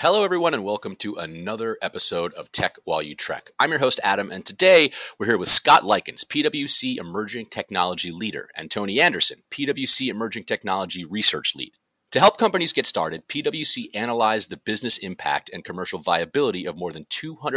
Hello, everyone, and welcome to another episode of Tech While You Trek. I'm your host, Adam, and today we're here with Scott Likens, PwC Emerging Technology Leader, and Tony Anderson, PwC Emerging Technology Research Lead. To help companies get started, PwC analyzed the business impact and commercial viability of more than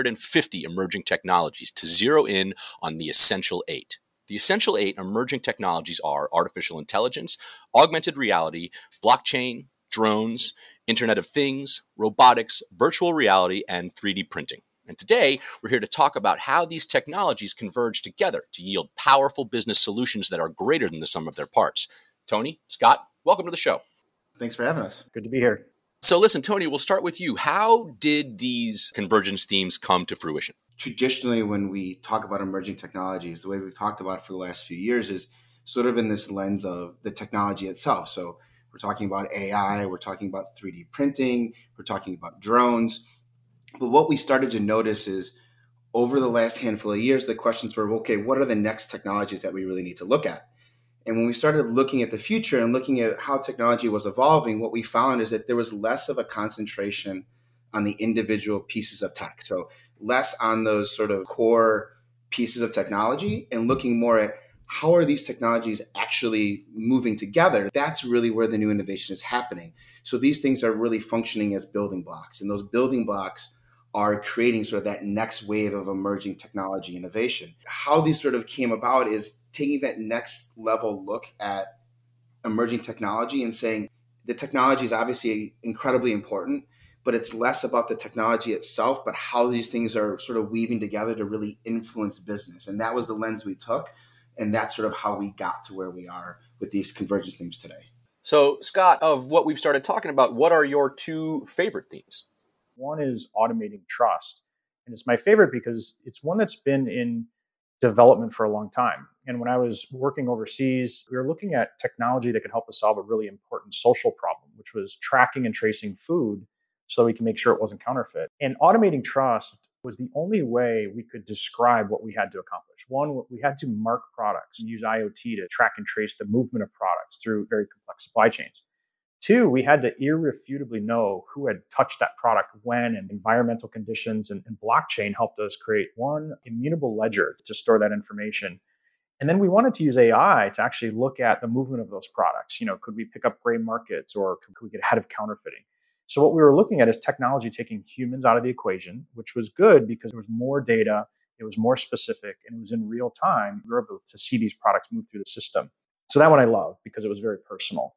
250 emerging technologies to zero in on the Essential 8. The Essential 8 emerging technologies are artificial intelligence, augmented reality, blockchain, drones, Internet of Things, robotics, virtual reality, and 3D printing. And today, we're here to talk about how these technologies converge together to yield powerful business solutions that are greater than the sum of their parts. Tony, Scott, welcome to the show. Thanks for having us. Good to be here. So listen, Tony, we'll start with you. How did these convergence themes come to fruition? Traditionally, when we talk about emerging technologies, the way we've talked about it for the last few years is sort of in this lens of the technology itself. So we're talking about AI, we're talking about 3D printing, we're talking about drones. But what we started to notice is over the last handful of years, the questions were, okay, what are the next technologies that we really need to look at? And when we started looking at the future and looking at how technology was evolving, what we found is that there was less of a concentration on the individual pieces of tech. So less on those sort of core pieces of technology and looking more at how are these technologies actually moving together? That's really where the new innovation is happening. So these things are really functioning as building blocks. And those building blocks are creating sort of that next wave of emerging technology innovation. How these sort of came about is taking that next level look at emerging technology and saying the technology is obviously incredibly important, but it's less about the technology itself, but how these things are sort of weaving together to really influence business. And that was the lens we took. And that's sort of how we got to where we are with these convergence themes today. So, Scott, of what we've started talking about, what are your two favorite themes? One is automating trust. And it's my favorite because it's one that's been in development for a long time. And when I was working overseas, we were looking at technology that could help us solve a really important social problem, which was tracking and tracing food so we can make sure it wasn't counterfeit. And automating trust was the only way we could describe what we had to accomplish. One, we had to mark products and use IoT to track and trace the movement of products through very complex supply chains. Two, we had to irrefutably know who had touched that product when, and environmental conditions and blockchain helped us create one immutable ledger to store that information. And then we wanted to use AI to actually look at the movement of those products. Could we pick up gray markets or could we get ahead of counterfeiting? So what we were looking at is technology taking humans out of the equation, which was good because there was more data, it was more specific, and it was in real time. We were able to see these products move through the system. So that one I love because it was very personal.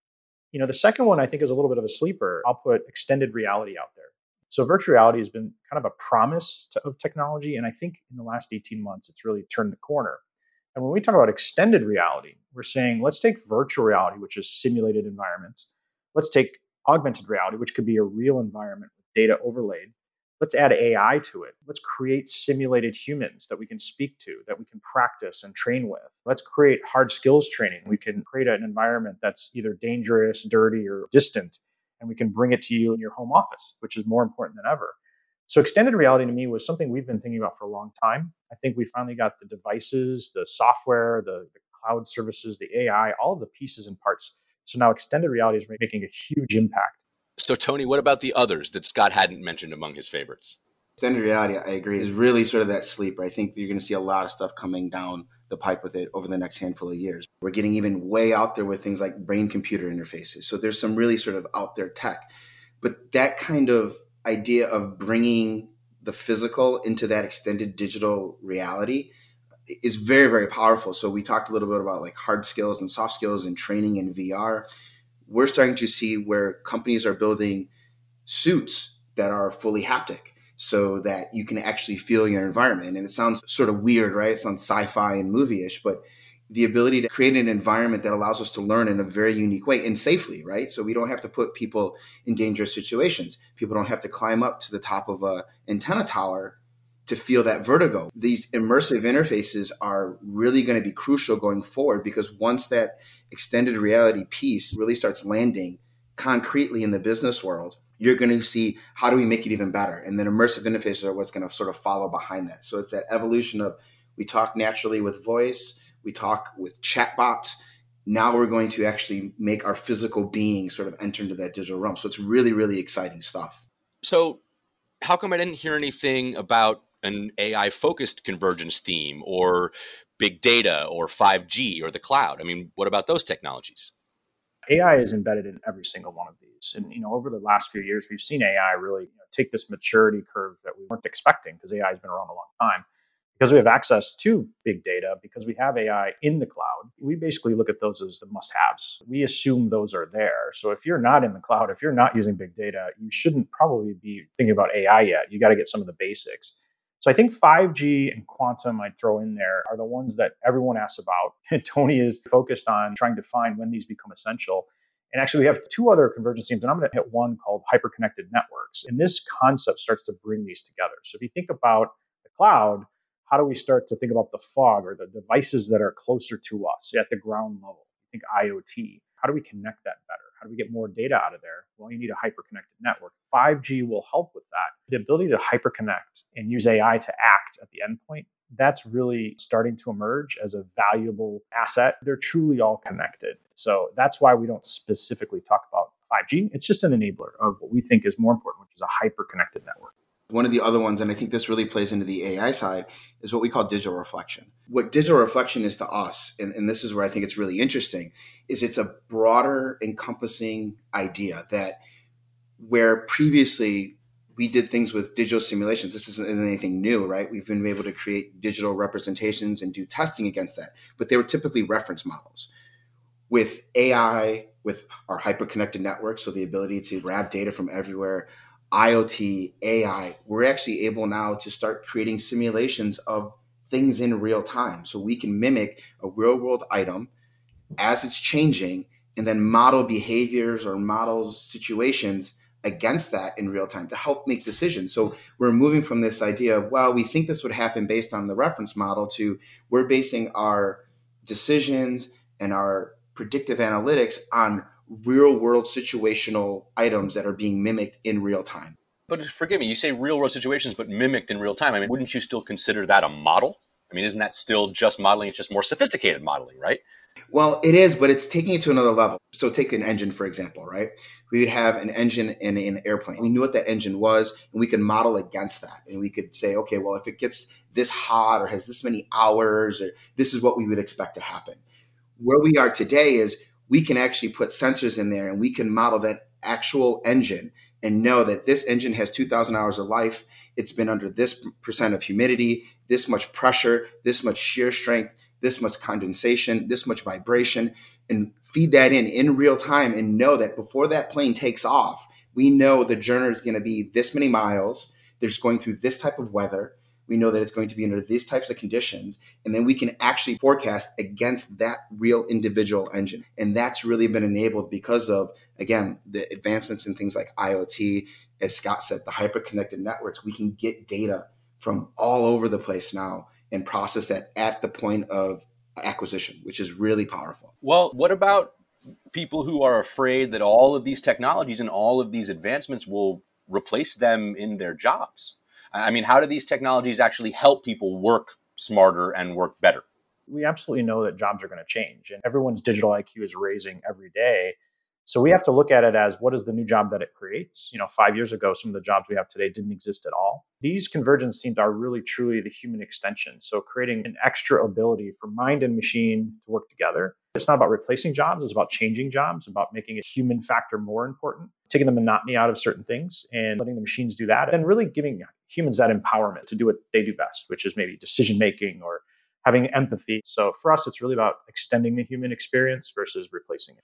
The second one I think is a little bit of a sleeper. I'll put extended reality out there. So virtual reality has been kind of a promise of technology. And I think in the last 18 months, it's really turned the corner. And when we talk about extended reality, we're saying, let's take virtual reality, which is simulated environments. Let's take augmented reality, which could be a real environment with data overlaid. Let's add AI to it. Let's create simulated humans that we can speak to, that we can practice and train with. Let's create hard skills training. We can create an environment that's either dangerous, dirty, or distant, and we can bring it to you in your home office, which is more important than ever. So extended reality to me was something we've been thinking about for a long time. I think we finally got the devices, the software, the cloud services, the AI, all of the pieces and parts. So now extended reality is making a huge impact. So, Tony, what about the others that Scott hadn't mentioned among his favorites? Extended reality, I agree, is really sort of that sleeper. I think you're going to see a lot of stuff coming down the pipe with it over the next handful of years. We're getting even way out there with things like brain-computer interfaces. So there's some really sort of out there tech. But that kind of idea of bringing the physical into that extended digital reality is very, very powerful. So we talked a little bit about like hard skills and soft skills and training in VR. We're starting to see where companies are building suits that are fully haptic so that you can actually feel your environment. And it sounds sort of weird, right? It sounds sci-fi and movie-ish, but the ability to create an environment that allows us to learn in a very unique way and safely, right? So we don't have to put people in dangerous situations. People don't have to climb up to the top of an antenna tower to feel that vertigo. These immersive interfaces are really going to be crucial going forward because once that extended reality piece really starts landing concretely in the business world, you're going to see how do we make it even better? And then immersive interfaces are what's going to sort of follow behind that. So it's that evolution of we talk naturally with voice, we talk with chatbots. Now we're going to actually make our physical being sort of enter into that digital realm. So it's really, really exciting stuff. So how come I didn't hear anything about an AI focused convergence theme or big data or 5G or the cloud? I mean, what about those technologies? AI is embedded in every single one of these. And over the last few years, we've seen AI really take this maturity curve that we weren't expecting because AI has been around a long time. Because we have access to big data, because we have AI in the cloud, we basically look at those as the must-haves. We assume those are there. So if you're not in the cloud, if you're not using big data, you shouldn't probably be thinking about AI yet. You got to get some of the basics. So I think 5G and quantum I'd throw in there are the ones that everyone asks about. And Tony is focused on trying to find when these become essential. And actually, we have two other convergence themes, and I'm going to hit one called hyperconnected networks. And this concept starts to bring these together. So if you think about the cloud, how do we start to think about the fog or the devices that are closer to us at the ground level? Think IoT. How do we connect that better? How do we get more data out of there? Well, you need a hyperconnected network. 5G will help with that. The ability to hyperconnect and use AI to act at the endpoint, that's really starting to emerge as a valuable asset. They're truly all connected. So that's why we don't specifically talk about 5G. It's just an enabler of what we think is more important, which is a hyperconnected network. One of the other ones, and I think this really plays into the AI side, is what we call digital reflection. What digital reflection is to us, and this is where I think it's really interesting, is it's a broader encompassing idea that where previously we did things with digital simulations, this isn't anything new, right? We've been able to create digital representations and do testing against that, but they were typically reference models. With AI, with our hyperconnected network, so the ability to grab data from everywhere, IoT, AI, we're actually able now to start creating simulations of things in real time. So we can mimic a real world item as it's changing and then model behaviors or model situations against that in real time to help make decisions. So we're moving from this idea of, well, we think this would happen based on the reference model to we're basing our decisions and our predictive analytics on real world situational items that are being mimicked in real time. But forgive me, you say real world situations, but mimicked in real time. I mean, wouldn't you still consider that a model? I mean, isn't that still just modeling? It's just more sophisticated modeling, right? Well, it is, but it's taking it to another level. So take an engine, for example, right? We would have an engine in an airplane. We knew what that engine was, and we could model against that. And we could say, okay, well, if it gets this hot or has this many hours, or this is what we would expect to happen. Where we are today is we can actually put sensors in there and we can model that actual engine and know that this engine has 2,000 hours of life. It's been under this percent of humidity, this much pressure, this much shear strength, this much condensation, this much vibration, and feed that in real time and know that before that plane takes off, we know the journey is going to be this many miles. They're just going through this type of weather. We know that it's going to be under these types of conditions. And then we can actually forecast against that real individual engine. And that's really been enabled because of, again, the advancements in things like IoT, as Scott said, the hyper-connected networks. We can get data from all over the place now and process that at the point of acquisition, which is really powerful. Well, what about people who are afraid that all of these technologies and all of these advancements will replace them in their jobs? I mean, how do these technologies actually help people work smarter and work better? We absolutely know that jobs are going to change, and everyone's digital IQ is raising every day. So we have to look at it as, what is the new job that it creates? 5 years ago, some of the jobs we have today didn't exist at all. These convergence themes are really truly the human extension. So creating an extra ability for mind and machine to work together. It's not about replacing jobs, it's about changing jobs, about making a human factor more important, taking the monotony out of certain things and letting the machines do that, and really giving humans that empowerment to do what they do best, which is maybe decision making or having empathy. So for us, it's really about extending the human experience versus replacing it.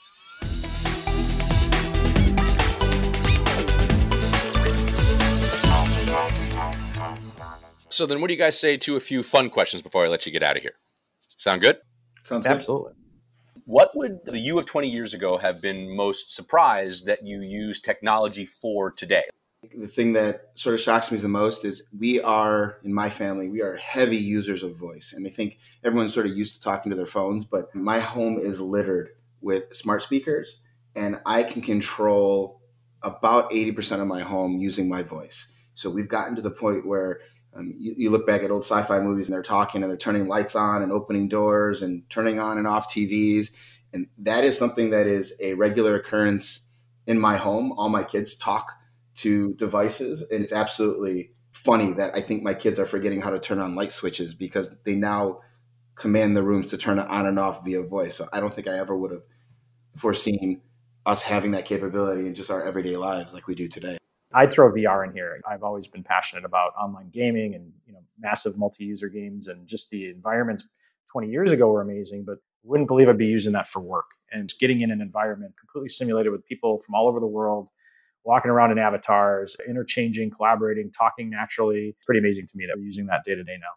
So then what do you guys say to a few fun questions before I let you get out of here? Sound good? Sounds good. Absolutely. What would the you of 20 years ago have been most surprised that you use technology for today? The thing that sort of shocks me the most is we are, in my family, we are heavy users of voice. And I think everyone's sort of used to talking to their phones, but my home is littered with smart speakers, and I can control about 80% of my home using my voice. So we've gotten to the point where you look back at old sci-fi movies and they're talking and they're turning lights on and opening doors and turning on and off TVs. And that is something that is a regular occurrence in my home. All my kids talk to devices. And it's absolutely funny that I think my kids are forgetting how to turn on light switches because they now command the rooms to turn it on and off via voice. So I don't think I ever would have foreseen us having that capability in just our everyday lives like we do today. I'd throw VR in here. I've always been passionate about online gaming and massive multi-user games, and just the environments 20 years ago were amazing, but wouldn't believe I'd be using that for work and just getting in an environment completely simulated with people from all over the world, walking around in avatars, interchanging, collaborating, talking naturally. It's pretty amazing to me that we're using that day to day now.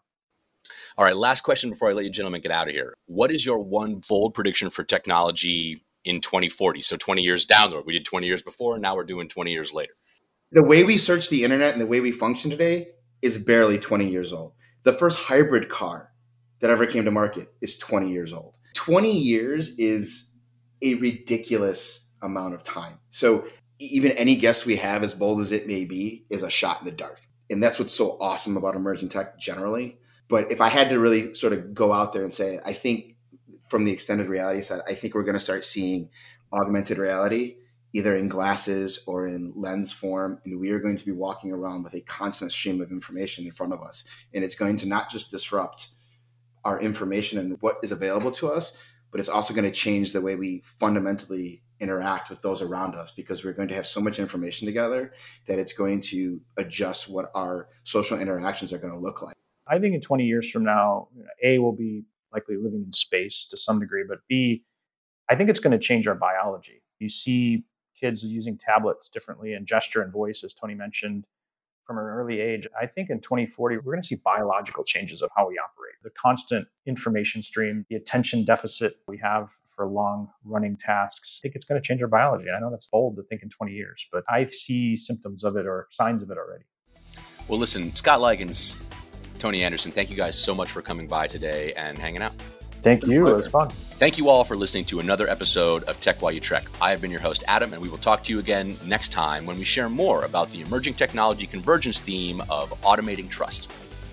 All right, last question before I let you gentlemen get out of here. What is your one bold prediction for technology in 2040? So 20 years down the road. We did 20 years before, and now we're doing 20 years later. The way we search the internet and the way we function today is barely 20 years old. The first hybrid car that ever came to market is 20 years old. 20 years is a ridiculous amount of time. So even any guess we have, as bold as it may be, is a shot in the dark. And that's what's so awesome about emerging tech generally. But if I had to really sort of go out there and say, I think from the extended reality side, I think we're going to start seeing augmented reality either in glasses or in lens form. And we are going to be walking around with a constant stream of information in front of us. And it's going to not just disrupt our information and what is available to us, but it's also going to change the way we fundamentally interact with those around us, because we're going to have so much information together that it's going to adjust what our social interactions are going to look like. I think in 20 years from now, A, we'll be likely living in space to some degree, but B, I think it's going to change our biology. You see kids using tablets differently and gesture and voice, as Tony mentioned, from an early age. I think in 2040, we're going to see biological changes of how we operate. The constant information stream, the attention deficit we have for long running tasks, I think it's going to change our biology. I know that's bold to think in 20 years, but I see symptoms of it or signs of it already. Well, listen, Scott Likens, Tony Anderson, thank you guys so much for coming by today and hanging out. Thank you. It was fun. Thank you all for listening to another episode of Tech While You Trek. I have been your host, Adam, and we will talk to you again next time when we share more about the emerging technology convergence theme of automating trust.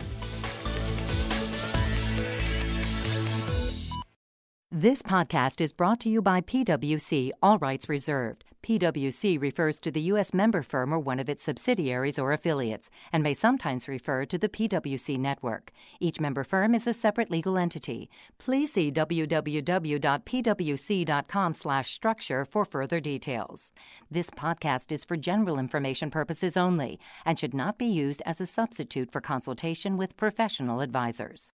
This podcast is brought to you by PwC, all rights reserved. PwC refers to the U.S. member firm or one of its subsidiaries or affiliates, and may sometimes refer to the PwC network. Each member firm is a separate legal entity. Please see www.pwc.com/structure for further details. This podcast is for general information purposes only and should not be used as a substitute for consultation with professional advisors.